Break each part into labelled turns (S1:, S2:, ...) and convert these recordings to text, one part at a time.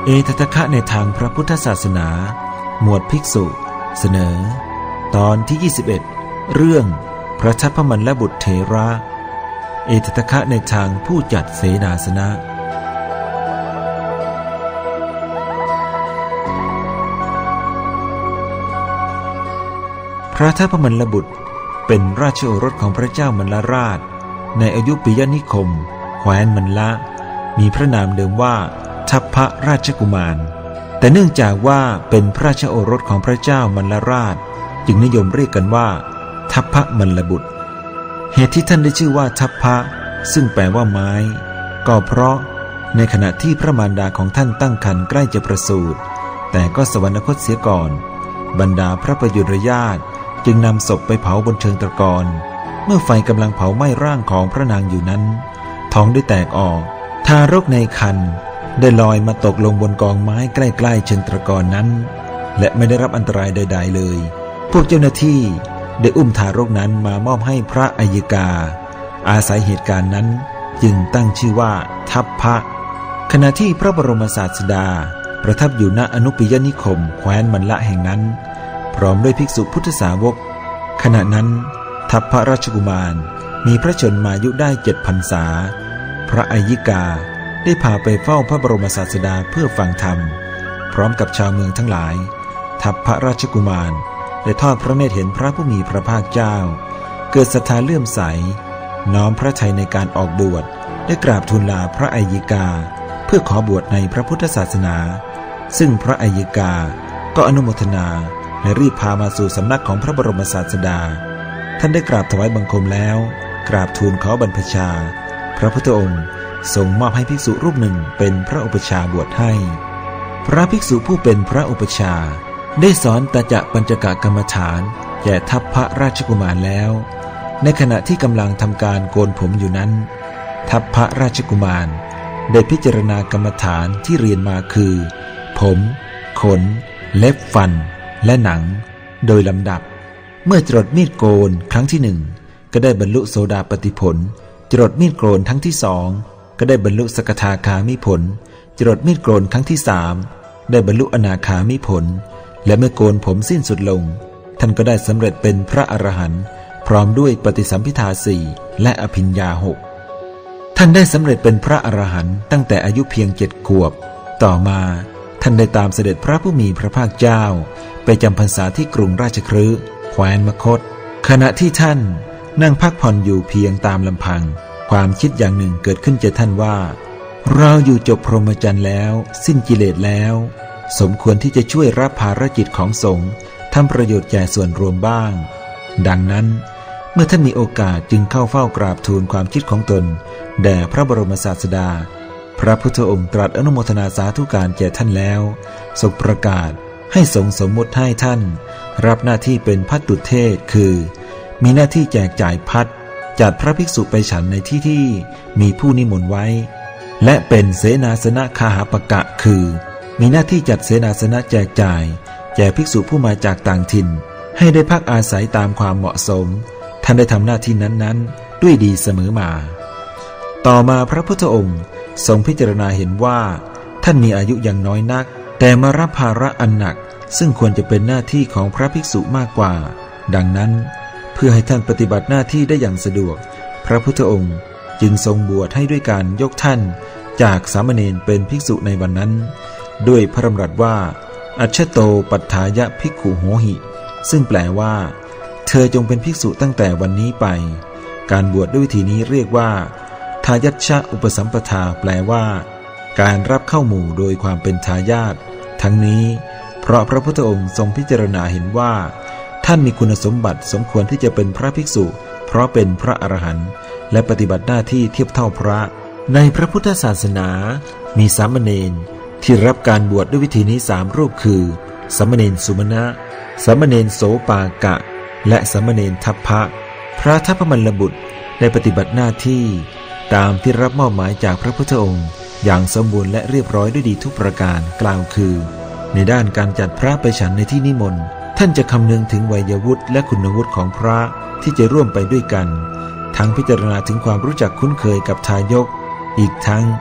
S1: เอตทัคคะในทางพระพุทธศาสนาหมวดภิกษุเสนอตอนที่21เรื่องพระทัพพมลลบุตรเถระเอตทัคคะในทางผู้จัดเสนาสนะพระทัพพมลลบุตรเป็นราชโอรสของพระเจ้ามัลลราชในอยุธยนิคมแคว้นมัลละมีพระนามเดิมว่าทัพพราชกุมารแต่เนื่องจากว่าเป็นพระราชโอรสของพระเจ้ามัลลราชจึงนิยมเรียกกันว่าทัพพมัลลบุตรเหตุที่ท่านได้ชื่อว่าทัพพะซึ่งแปลว่าไม้ก็เพราะในขณะที่พระมารดาของท่านตั้งครรภ์ใกล้จะประสูติแต่ก็สวรรคตเสียก่อนบรรดาพระประยุรญาติจึงนำศพไปเผาบนเชิงตะกอนเมื่อไฟกำลังเผาไหม้ร่างของพระนางอยู่นั้นท้องได้แตกออกทารกในครรภ์ได้ลอยมาตกลงบนกองไม้ใกล้ๆเชิงตะกอนนั้นและไม่ได้รับอันตรายใดๆเลยพวกเจ้าหน้าที่ได้อุ้มทารกนั้นมามอบให้พระอัยกาอาศัยเหตุการณ์นั้นจึงตั้งชื่อว่าทัพพะขณะที่พระบรมศาสดาประทับอยู่ณอนุปยนิคมแคว้นมัลละแห่งนั้นพร้อมด้วยภิกษุพุทธสาวกขณะนั้นทัพพระราชกุมารมีพระชนมายุได้7 พรรษาพระอัยกาได้พาไปเฝ้าพระบรมศาสดาเพื่อฟังธรรมพร้อมกับชาวเมืองทั้งหลายทัพพระราชกุมารได้ทอดพระเนตรเห็นพระผู้มีพระภาคเจ้าเกิดศรัทธาเลื่อมใสน้อมพระทัยในการออกบวชได้กราบทูลลาพระอัยกาเพื่อขอบวชในพระพุทธศาสนาซึ่งพระอัยกาก็อนุโมทนาและรีบพามาสู่สำนักของพระบรมศาสดาท่านได้กราบถวายบังคมแล้วกราบทูลขอบรรพชาพระพุทธองค์ทรงมอบให้ภิกษุรูปหนึ่งเป็นพระอุปชาบวชให้พระภิกษุผู้เป็นพระอุปชาได้สอนตจะปัญจกกรรมฐานแก่ทัพพระราชกุมารแล้วในขณะที่กำลังทำการโกนผมอยู่นั้นทัพพระราชกุมารได้พิจารณากรรมฐานที่เรียนมาคือผมขนเล็บฟันและหนังโดยลำดับเมื่อจรดมีดโกนครั้งที่1ก็ได้บรรลุโสดาปัตติผลจรดมีดโกนครั้งที่2ก็ได้บรรลุสกทาคามิผลจรดมีดโกนครั้งที่3ได้บรรลุอนาคามิผลและเมื่อโกนผมสิ้นสุดลงท่านก็ได้สำเร็จเป็นพระอรหันต์พร้อมด้วยปฏิสัมภิทา4และอภิญญา6ท่านได้สำเร็จเป็นพระอรหันต์ตั้งแต่อายุเพียง7 ขวบต่อมาท่านได้ตามเสด็จพระผู้มีพระภาคเจ้าไปจำพรรษาที่กรุงราชคฤห์แคว้นมคธขณะที่ท่านนั่งพักผ่อนอยู่เพียงตามลำพังความคิดอย่างหนึ่งเกิดขึ้นแก่ท่านว่าเราอยู่จบพรหมจรรย์แล้วสิ้นกิเลสแล้วสมควรที่จะช่วยรับภารกิจของสงฆ์ทำประโยชน์แก่ส่วนรวมบ้างดังนั้นเมื่อท่านมีโอกาสจึงเข้าเฝ้ากราบทูลความคิดของตนแด่พระบรมศาสดาพระพุทธองค์ตรัสอนุโมทนาสาธุการแก่ท่านแล้วทรงประกาศให้สงฆ์สมมุติให้ท่านรับหน้าที่เป็นภัตตุเทศคือมีหน้าที่แจกจ่ายภัตจัดพระภิกษุไปฉันในที่ที่มีผู้นิมนต์ไว้และเป็นเสนาสนะคาหปกะคือมีหน้าที่จัดเสนาสนะแจกจ่ายแก่ภิกษุผู้มาจากต่างถิ่นให้ได้พักอาศัยตามความเหมาะสมท่านได้ทำหน้าที่นั้นๆด้วยดีเสมอมาต่อมาพระพุทธองค์ทรงพิจารณาเห็นว่าท่านมีอายุยังน้อยนักแต่มารับภาระอันหนักซึ่งควรจะเป็นหน้าที่ของพระภิกษุมากกว่าดังนั้นเพื่อให้ท่านปฏิบัติหน้าที่ได้อย่างสะดวกพระพุทธองค์จึงทรงบวชให้ด้วยการยกท่านจากสามเณรเป็นภิกษุในวันนั้นด้วยพระดำรัสว่าอัชชโตปัฏฐายะภิกขุโหหิซึ่งแปลว่าเธอจงเป็นภิกษุตั้งแต่วันนี้ไปการบวชด้วยวิธีนี้เรียกว่าทายัชชะอุปสัมปทาแปลว่าการรับเข้าหมู่โดยความเป็นทายาททั้งนี้เพราะพระพุทธองค์ทรงพิจารณาเห็นว่าท่านมีคุณสมบัติสมควรที่จะเป็นพระภิกษุเพราะเป็นพระอรหันต์และปฏิบัติหน้าที่เทียบเท่าพระในพระพุทธศาสนามีสามเณรที่รับการบวชด้วยวิธีนี้3 รูปคือสามเณรสุมนะสามเณรโสปากะและสามเณรทัพพะพระทัพพมัลลบุตรได้ปฏิบัติหน้าที่ตามที่รับมอบหมายจากพระพุทธองค์อย่างสมบูรณ์และเรียบร้อยด้วยดีทุกประการกล่าวคือในด้านการจัดพระไปฉันในที่นิมนต์ท่านจะคำนึงถึงวัยวุฒิและคุณวุฒิของพระที่จะร่วมไปด้วยกันทั้งพิจารณาถึงความรู้จักคุ้นเคยกับทายกอีกทั้ง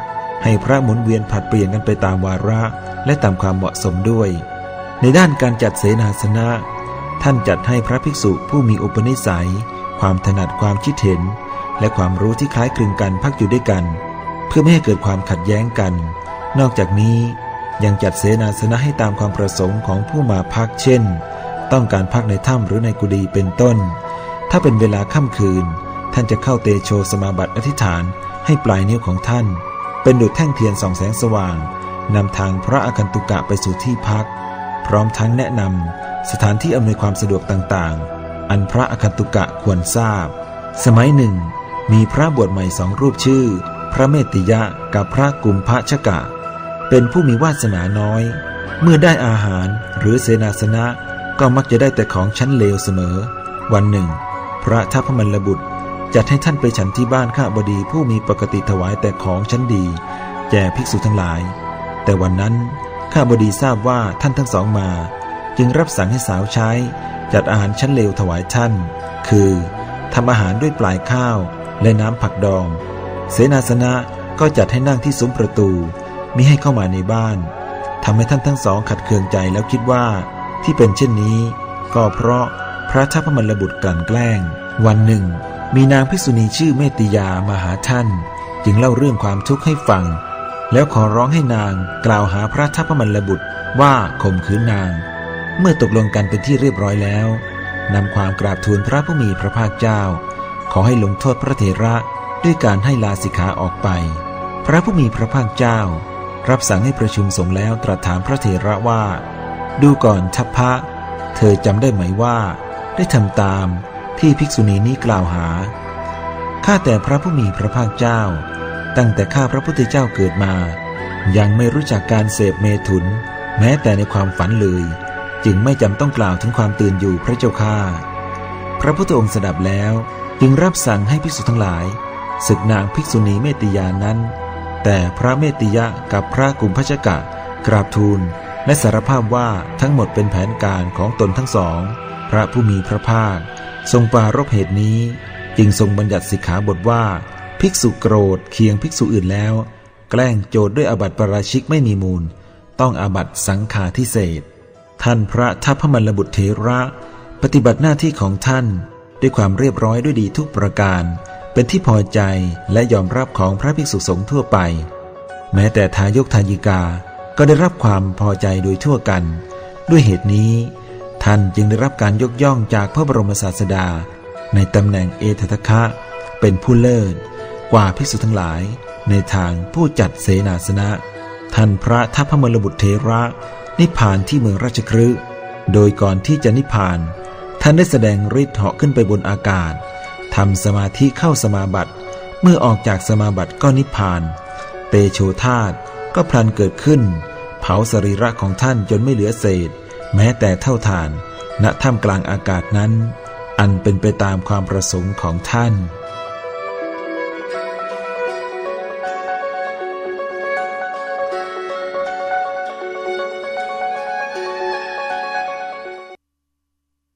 S1: ให้พระหมุนเวียนผลัดเปลี่ยนกันไปตามวาระและตามความเหมาะสมด้วยในด้านการจัดเสนาสนะท่านจัดให้พระภิกษุผู้มีอุปนิสัยความถนัดความคิดเห็นและความรู้ที่คล้ายคลึงกันพักอยู่ด้วยกันเพื่อไม่ให้เกิดความขัดแย้งกันนอกจากนี้ยังจัดเสนาสนะให้ตามความประสงค์ของผู้มาพักเช่นต้องการพักในถ้ำหรือในกุฏิเป็นต้นถ้าเป็นเวลาค่ำคืนท่านจะเข้าเตโชสมาบัติอธิษฐานให้ปลายนิ้วของท่านเป็นดุจแท่งเทียนส่องแสงสว่างนำทางพระอาคันตุกะไปสู่ที่พักพร้อมทั้งแนะนำสถานที่อำนวยความสะดวกต่างๆอันพระอาคันตุกะควรทราบสมัยหนึ่งมีพระบวชใหม่2 รูปชื่อพระเมตติยะกับพระกุมภชกะเป็นผู้มีวาสนาน้อยเมื่อได้อาหารหรือเสนาสนะก็มักจะได้แต่ของชั้นเลวเสมอวันหนึ่งพระทัพพมลบุตรจัดให้ท่านไปฉันที่บ้านข้าบดีผู้มีปกติถวายแต่ของชั้นดีแก่ภิกษุทั้งหลายแต่วันนั้นข้าบดีทราบว่าท่านทั้งสองมาจึงรับสั่งให้สาวใช้จัดอาหารชั้นเลวถวายท่านคือทำอาหารด้วยปลายข้าวและน้ำผักดองเสนาสนะก็จัดให้นั่งที่ซุ้มประตูมิให้เข้ามาในบ้านทำให้ท่านทั้งสองขัดเคืองใจแล้วคิดว่าที่เป็นเช่นนี้ก็เพราะพระทัพพมลบุตรกลั่นแกล้งวันหนึ่งมีนางภิกษุณีชื่อเมตติยามาหาท่านจึงเล่าเรื่องความทุกข์ให้ฟังแล้วขอร้องให้นางกล่าวหาพระทัพพมลบุตรว่าข่มขืนนางเมื่อตกลงกันเป็นที่เรียบร้อยแล้วนำความกราบทูลพระผู้มีพระภาคเจ้าขอให้ลงโทษพระเถระด้วยการให้ลาสิกขาออกไปพระผู้มีพระภาคเจ้ารับสั่งให้ประชุมสงฆ์แล้วตรัสถามพระเถระว่าดูก่อนทัพพะเธอจำได้ไหมว่าได้ทำตามที่ภิกษุณีนี้กล่าวหาข้าแต่พระผู้มีพระภาคเจ้าตั้งแต่ข้าพระพุทธเจ้าเกิดมายังไม่รู้จักการเสพเมถุนแม้แต่ในความฝันเลยจึงไม่จำต้องกล่าวถึงความตื่นอยู่พระเจ้าข้าพระพุทธองค์สดับแล้วจึงรับสั่งให้ภิกษุทั้งหลายศึกนางภิกษุณีเมตติยานั้นแต่พระเมตติยะกับพระกุมภชกะกราบทูลและสารภาพว่าทั้งหมดเป็นแผนการของตนทั้งสองพระผู้มีพระภาคทรงปรารภเหตุนี้จึงทรงบัญญัติสิกขาบทว่าภิกษุโกรธเคียงภิกษุอื่นแล้วแกล้งโจทย์ด้วยอาบัติปาราชิกไม่มีมูลต้องอาบัติสังฆาทิเศษท่านพระทัพพมลบุตรเถระปฏิบัติหน้าที่ของท่านด้วยความเรียบร้อยด้วยดีทุกประการเป็นที่พอใจและยอมรับของพระภิกษุสงฆ์ทั่วไปแม้แต่ทายกทายิกาก็ได้รับความพอใจโดยทั่วกันด้วยเหตุนี้ท่านจึงได้รับการยกย่องจากพระบรมศาสดาในตำแหน่งเอตทัคคะเป็นผู้เลิศกว่าภิกษุทั้งหลายในทางผู้จัดเสนาสนะท่านพระทัพพมลบุตรเถระนิพพานที่เมืองราชคฤห์โดยก่อนที่จะนิพพานท่านได้แสดงฤทธิ์เหาะขึ้นไปบนอากาศทำสมาธิเข้าสมาบัติเมื่อออกจากสมาบัติก็นิพพานเตโชธาตุก็พลันเกิดขึ้นเผาสรีระของท่านจนไม่เหลือเศษแม้แต่เท่าฐานณท่ามกลางอากาศนั้นอันเป็นไปตามความประสงค์ของท่าน